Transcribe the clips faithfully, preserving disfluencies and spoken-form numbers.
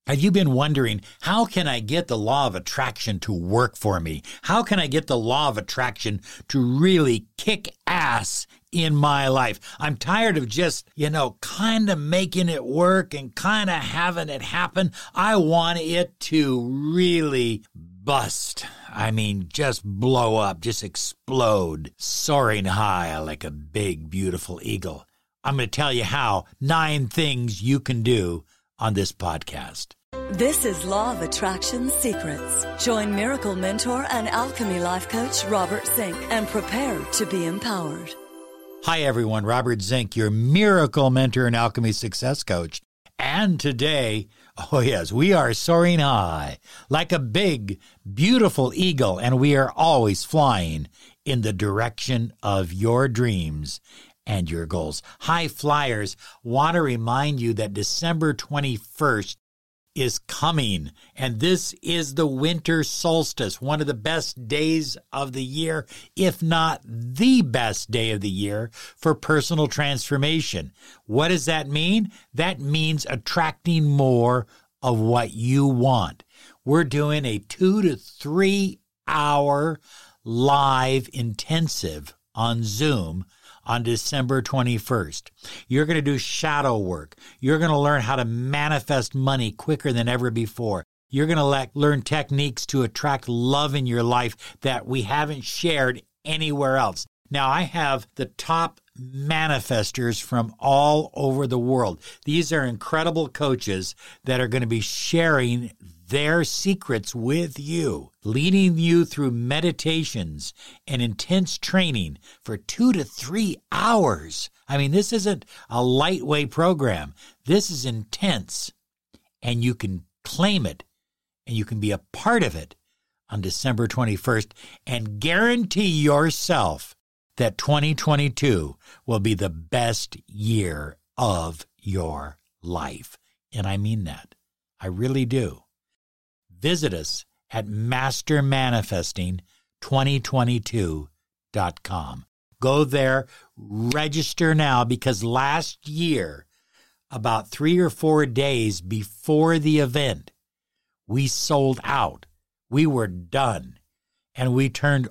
Have you been wondering, how can I get the law of attraction to work for me? How can I get the law of attraction to really kick ass in my life? I'm tired of just, you know, kind of making it work and kind of having it happen. I want it to really bust. I mean, just blow up, just explode, soaring high like a big, beautiful eagle. I'm going to tell you how, nine things you can do on this podcast. This is Law of Attraction Secrets. Join Miracle Mentor and Alchemy Life Coach Robert Zink and prepare to be empowered. Hi, everyone. Robert Zink, your Miracle Mentor and Alchemy Success Coach. And today, oh yes, we are soaring high like a big, beautiful eagle, and we are always flying in the direction of your dreams and your goals. High flyers want to remind you that December twenty-first is coming, and this is the winter solstice, one of the best days of the year, if not the best day of the year for personal transformation. What does that mean? That means attracting more of what you want. We're doing a two to three hour live intensive on Zoom on December twenty-first. You're going to do shadow work. You're going to learn how to manifest money quicker than ever before. You're going to le- learn techniques to attract love in your life that we haven't shared anywhere else. Now, I have the top manifestors from all over the world. These are incredible coaches that are going to be sharing their secrets with you, leading you through meditations and intense training for two to three hours. I mean, this isn't a lightweight program. This is intense, and you can claim it, and you can be a part of it on December twenty-first and guarantee yourself that twenty twenty-two will be the best year of your life. And I mean that. I really do. Visit us at master manifesting twenty twenty-two dot com. Go there, register now, because last year, about three or four days before the event, we sold out. We were done, and we turned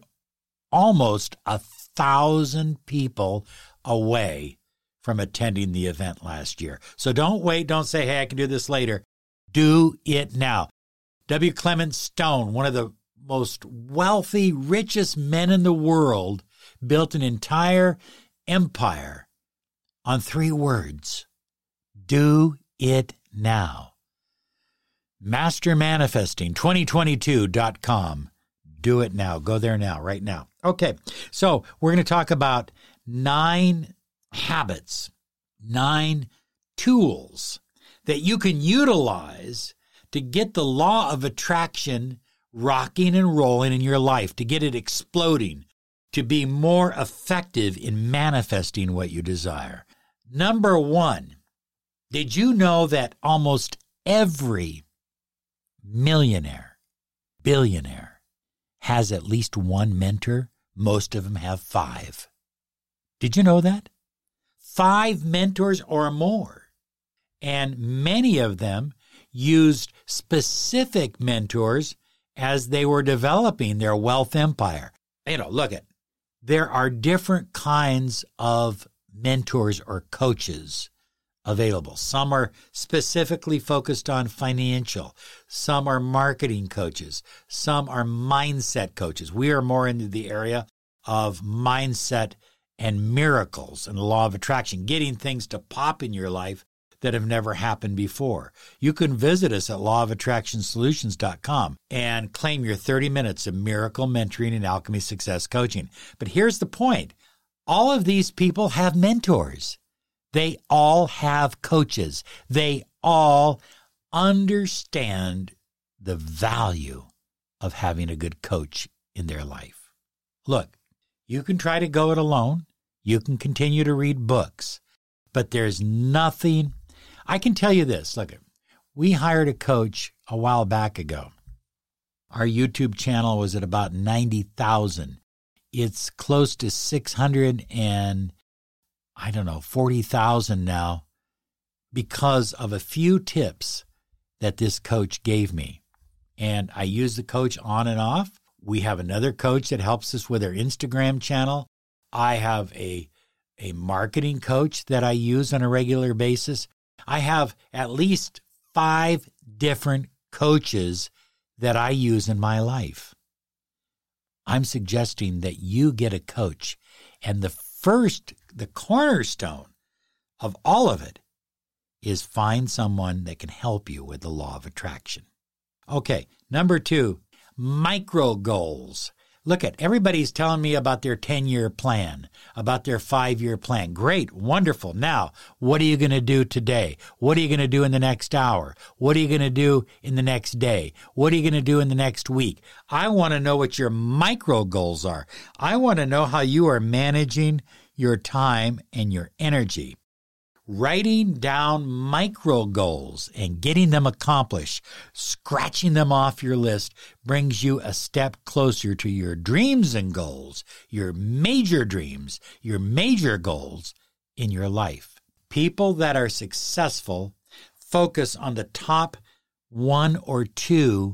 almost a thousand people away from attending the event last year. So don't wait. Don't say, hey, I can do this later. Do it now. W. Clement Stone, one of the most wealthy, richest men in the world, built an entire empire on three words. Do it now. master manifesting twenty twenty-two dot com. Do it now. Go there now, right now. Okay, so we're going to talk about nine habits, nine tools that you can utilize to get the law of attraction rocking and rolling in your life, to get it exploding, to be more effective in manifesting what you desire. Number one, did you know that almost every millionaire, billionaire, has at least one mentor? Most of them have five. Did you know that? Five mentors or more. And many of them used specific mentors as they were developing their wealth empire. You know, look at, there are different kinds of mentors or coaches available. Some are specifically focused on financial. Some are marketing coaches. Some are mindset coaches. We are more into the area of mindset and miracles and the law of attraction, getting things to pop in your life that have never happened before. You can visit us at law of attraction solutions dot com and claim your thirty minutes of miracle mentoring and alchemy success coaching. But here's the point. All of these people have mentors. They all have coaches. They all understand the value of having a good coach in their life. Look, you can try to go it alone. You can continue to read books, but there's nothing. I can tell you this. Look, we hired a coach a while back ago. Our YouTube channel was at about ninety thousand. It's close to six hundred and, I don't know, forty thousand now because of a few tips that this coach gave me. And I use the coach on and off. We have another coach that helps us with our Instagram channel. I have a, a marketing coach that I use on a regular basis. I have at least five different coaches that I use in my life. I'm suggesting that you get a coach. And the first, the cornerstone of all of it is find someone that can help you with the law of attraction. Okay, number two, micro goals. Look at everybody's telling me about their ten-year plan, about their five-year plan. Great, wonderful. Now, what are you going to do today? What are you going to do in the next hour? What are you going to do in the next day? What are you going to do in the next week? I want to know what your micro goals are. I want to know how you are managing your time and your energy. Writing down micro goals and getting them accomplished, scratching them off your list, brings you a step closer to your dreams and goals, your major dreams, your major goals in your life. People that are successful focus on the top one or two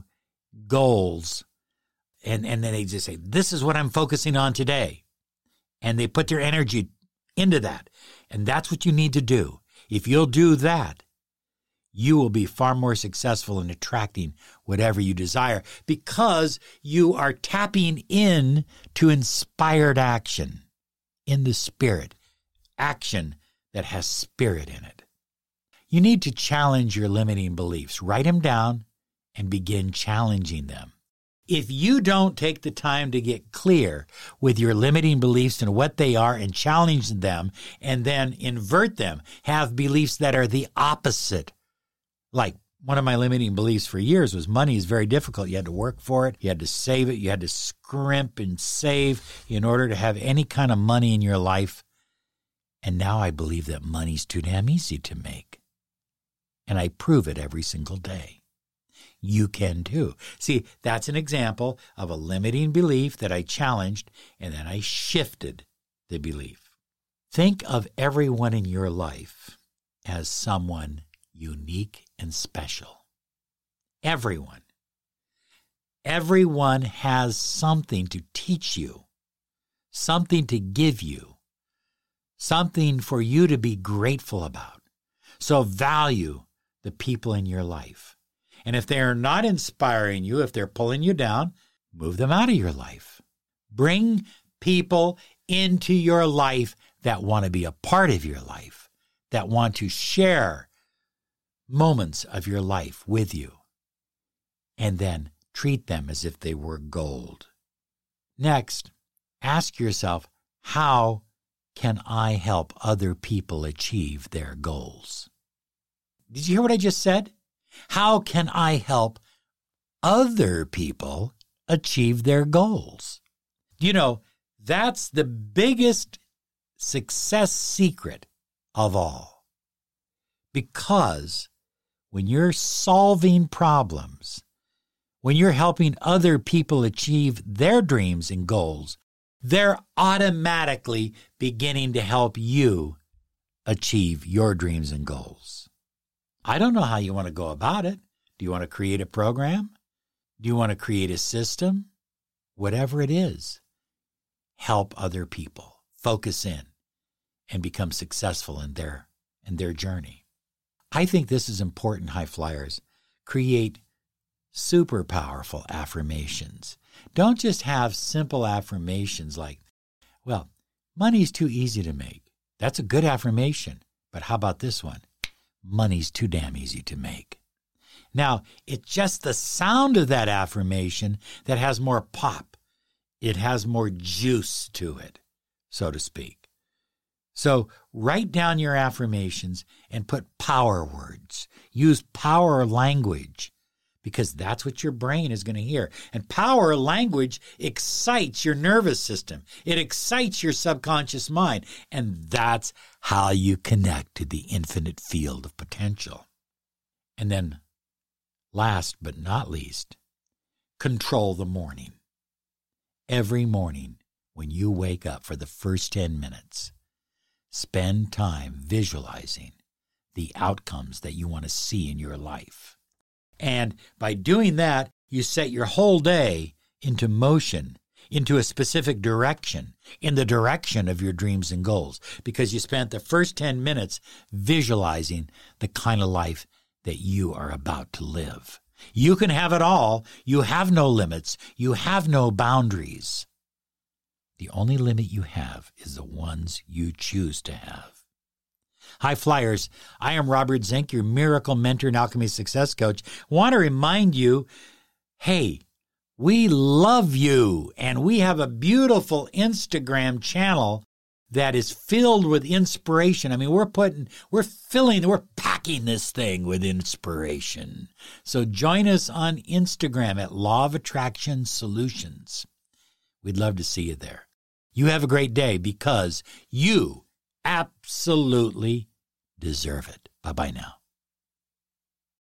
goals, and, and then they just say, this is what I'm focusing on today. And they put their energy into that. And that's what you need to do. If you'll do that, you will be far more successful in attracting whatever you desire because you are tapping in to inspired action in the spirit, action that has spirit in it. You need to challenge your limiting beliefs. Write them down and begin challenging them. If you don't take the time to get clear with your limiting beliefs and what they are and challenge them and then invert them, have beliefs that are the opposite. Like one of my limiting beliefs for years was money is very difficult. You had to work for it. You had to save it. You had to scrimp and save in order to have any kind of money in your life. And now I believe that money's too damn easy to make. And I prove it every single day. You can too. See, that's an example of a limiting belief that I challenged and then I shifted the belief. Think of everyone in your life as someone unique and special. Everyone. Everyone has something to teach you, something to give you, something for you to be grateful about. So value the people in your life. And if they are not inspiring you, if they're pulling you down, move them out of your life. Bring people into your life that want to be a part of your life, that want to share moments of your life with you, and then treat them as if they were gold. Next, ask yourself, how can I help other people achieve their goals? Did you hear what I just said? How can I help other people achieve their goals? You know, that's the biggest success secret of all. Because when you're solving problems, when you're helping other people achieve their dreams and goals, they're automatically beginning to help you achieve your dreams and goals. I don't know how you want to go about it. Do you want to create a program? Do you want to create a system? Whatever it is, help other people focus in and become successful in their, in their journey. I think this is important, high flyers. Create super powerful affirmations. Don't just have simple affirmations like, well, money's too easy to make. That's a good affirmation. But how about this one? Money's too damn easy to make. Now, it's just the sound of that affirmation that has more pop. It has more juice to it, so to speak. So write down your affirmations and put power words. Use power language because that's what your brain is going to hear. And power language excites your nervous system. It excites your subconscious mind. And that's how you connect to the infinite field of potential. And then, last but not least, control the morning. Every morning when you wake up for the first ten minutes, spend time visualizing the outcomes that you want to see in your life. And by doing that, you set your whole day into motion, into a specific direction, in the direction of your dreams and goals, because you spent the first ten minutes visualizing the kind of life that you are about to live. You can have it all. You have no limits. You have no boundaries. The only limit you have is the ones you choose to have. Hi, Flyers. I am Robert Zink, your miracle mentor and alchemy success coach. I want to remind you, hey, we love you, and we have a beautiful Instagram channel that is filled with inspiration. I mean, we're putting, we're filling, we're packing this thing with inspiration. So join us on Instagram at Law of Attraction Solutions. We'd love to see you there. You have a great day because you absolutely deserve it. Bye-bye now.